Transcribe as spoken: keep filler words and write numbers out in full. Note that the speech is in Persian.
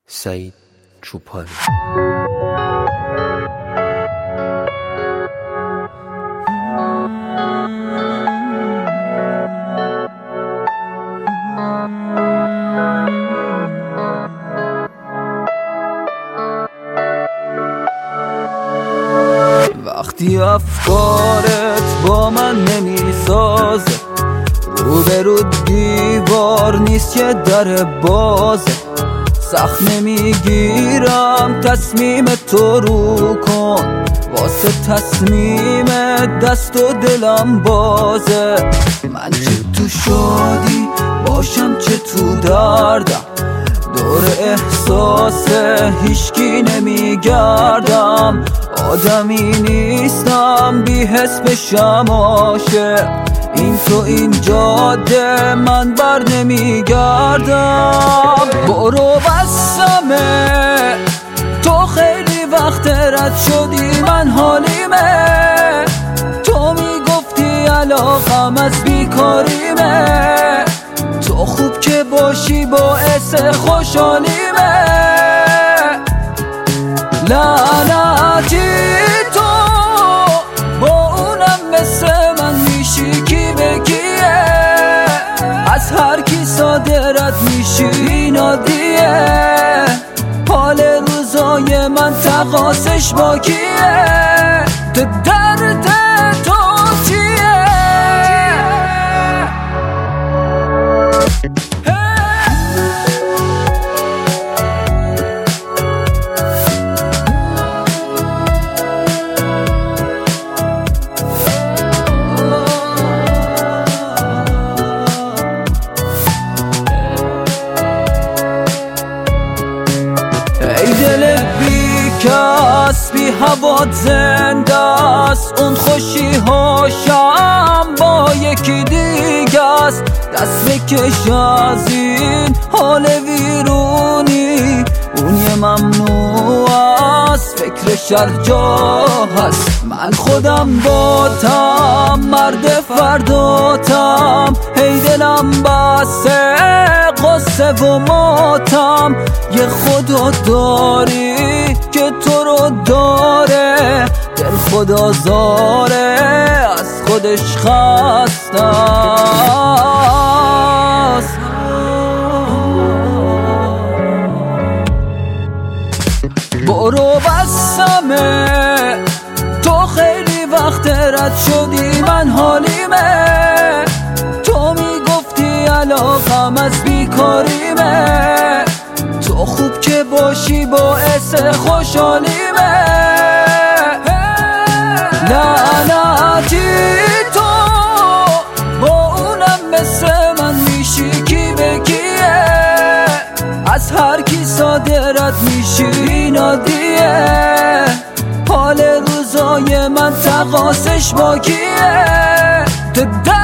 سعید چوپانی. وقتی افکارت با من نمیسازه، روبرو دیوار نیست که در بازه، سخت نمیگیرم تصمیم تو رو کن، واسه تصمیم دست و دلم بازه. من چه تو شادی باشم چه تو دردم، دور احساس هیچکی نمیگردم، آدمی نیستم بی حس بشم عاشق، این تو این جاده من بر نمیگردم. برو بسمه تو خیلی وقت رد شدی، من حالیمه، تو میگفتی علاقم از بیکاریمه، تو خوب که باشی باعث خوشحالیمه. لعنتی تو با اونم مثل من میشی کی به کیه، از هر کی ساده رد میشی این عادیه، حال روزای من تقاسش با کیه، تو درد تو چیه؟ ای دل بی کس بی هوات زنده است، اون خوشی هاشم با یکی دیگه است، دست بکش از این حال ویرونی، اون یه ممنوع است فکر شر جا هست، من خودم باتم مرد فرداتم، هی دلم بسه قصه و ماتم، یه خدا داری که تو رو داره، دل خدا زاره از خودش خسته است. برو بسمه تو خیلی وقت رد شدی، من حالیمه، تو میگفتی علاقم از بیکاریمه، تو خوب که باشی باعث خوشحالیمه. لعنتی تو با اونم مثل من میشی کی به کیه، از هر کی ساده رد میشی این عادیه، حال روزای من تقاسش با کیه، تو